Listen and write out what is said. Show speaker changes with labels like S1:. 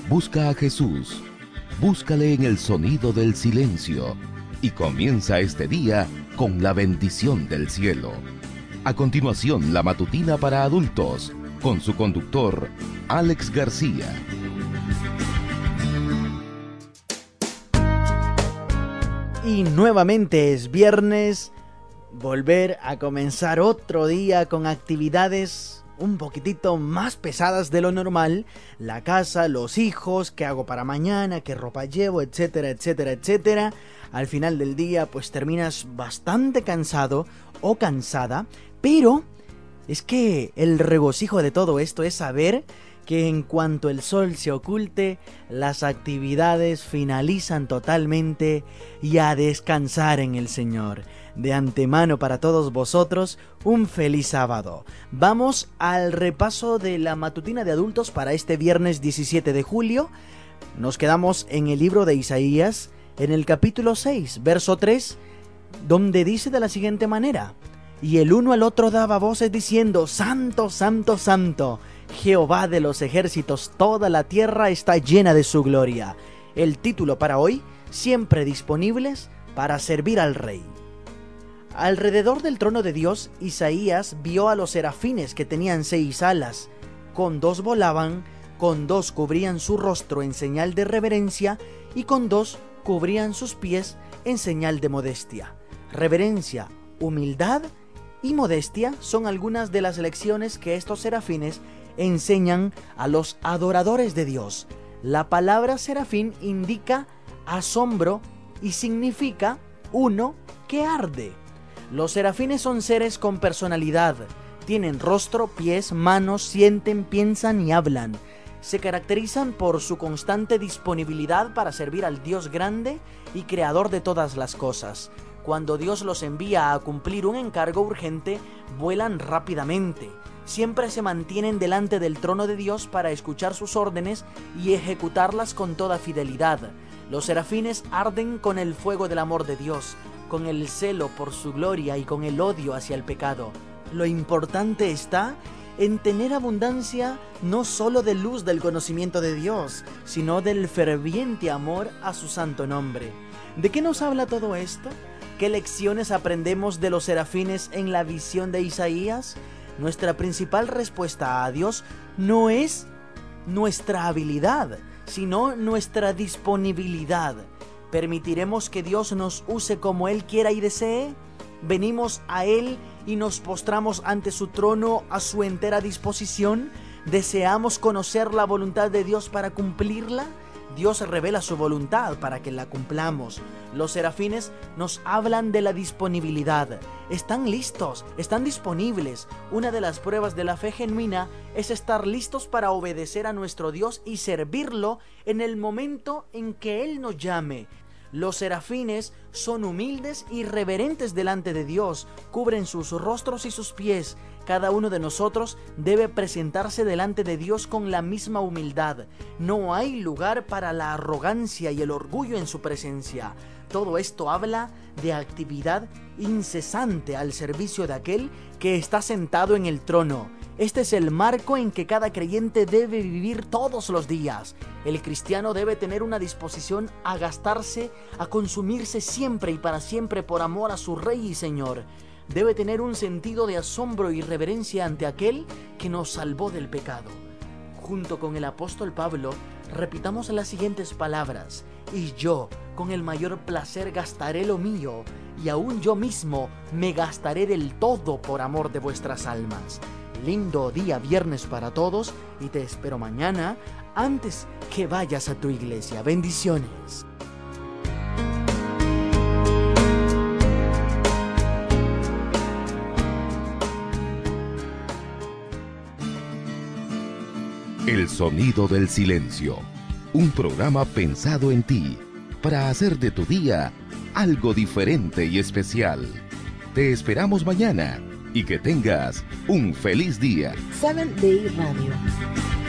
S1: Busca a Jesús, búscale en el sonido del silencio y comienza este día con la bendición del cielo. A continuación, la matutina para adultos, con su conductor, Alex García.
S2: Y nuevamente es viernes, volver a comenzar otro día con actividades un poquitito más pesadas de lo normal. La casa, los hijos, qué hago para mañana, qué ropa llevo, etcétera, etcétera, etcétera. Al final del día pues terminas bastante cansado o cansada, pero es que el regocijo de todo esto es saber que en cuanto el sol se oculte, las actividades finalizan totalmente y a descansar en el Señor. De antemano para todos vosotros, un feliz sábado. Vamos al repaso de la matutina de adultos para este viernes 17 de julio. Nos quedamos en el libro de Isaías, en el capítulo 6, verso 3, donde dice de la siguiente manera: y el uno al otro daba voces diciendo: Santo, Santo, Santo, Jehová de los ejércitos, toda la tierra está llena de su gloria. El título para hoy: siempre disponibles para servir al Rey. Alrededor del trono de Dios, Isaías vio a los serafines que tenían 6 alas. Con 2 volaban, con 2 cubrían su rostro en señal de reverencia y con 2 cubrían sus pies en señal de modestia. Reverencia, humildad y modestia son algunas de las lecciones que estos serafines enseñan a los adoradores de Dios. La palabra serafín indica asombro y significa uno que arde. Los serafines son seres con personalidad, tienen rostro, pies, manos, sienten, piensan y hablan. Se caracterizan por su constante disponibilidad para servir al Dios grande y creador de todas las cosas. Cuando Dios los envía a cumplir un encargo urgente, vuelan rápidamente. Siempre se mantienen delante del trono de Dios para escuchar sus órdenes y ejecutarlas con toda fidelidad. Los serafines arden con el fuego del amor de Dios, con el celo por su gloria y con el odio hacia el pecado. Lo importante está en tener abundancia no solo de luz del conocimiento de Dios, sino del ferviente amor a su santo nombre. ¿De qué nos habla todo esto? ¿Qué lecciones aprendemos de los serafines en la visión de Isaías? Nuestra principal respuesta a Dios no es nuestra habilidad, sino nuestra disponibilidad. ¿Permitiremos que Dios nos use como Él quiera y desee? ¿Venimos a Él y nos postramos ante su trono a su entera disposición? ¿Deseamos conocer la voluntad de Dios para cumplirla? Dios revela su voluntad para que la cumplamos. Los serafines nos hablan de la disponibilidad. Están listos, están disponibles. Una de las pruebas de la fe genuina es estar listos para obedecer a nuestro Dios y servirlo en el momento en que Él nos llame. Los serafines son humildes y reverentes delante de Dios, cubren sus rostros y sus pies. Cada uno de nosotros debe presentarse delante de Dios con la misma humildad. No hay lugar para la arrogancia y el orgullo en su presencia. Todo esto habla de actividad incesante al servicio de aquel que está sentado en el trono. Este es el marco en que cada creyente debe vivir todos los días. El cristiano debe tener una disposición a gastarse, a consumirse siempre y para siempre por amor a su Rey y Señor. Debe tener un sentido de asombro y reverencia ante aquel que nos salvó del pecado. Junto con el apóstol Pablo, repitamos las siguientes palabras: y yo, con el mayor placer gastaré lo mío, y aún yo mismo me gastaré del todo por amor de vuestras almas. Lindo día viernes para todos y te espero mañana antes que vayas a tu iglesia. Bendiciones.
S1: El sonido del silencio, un programa pensado en ti, para hacer de tu día algo diferente y especial. Te esperamos mañana y que tengas un feliz día.
S3: Seventh Day Radio.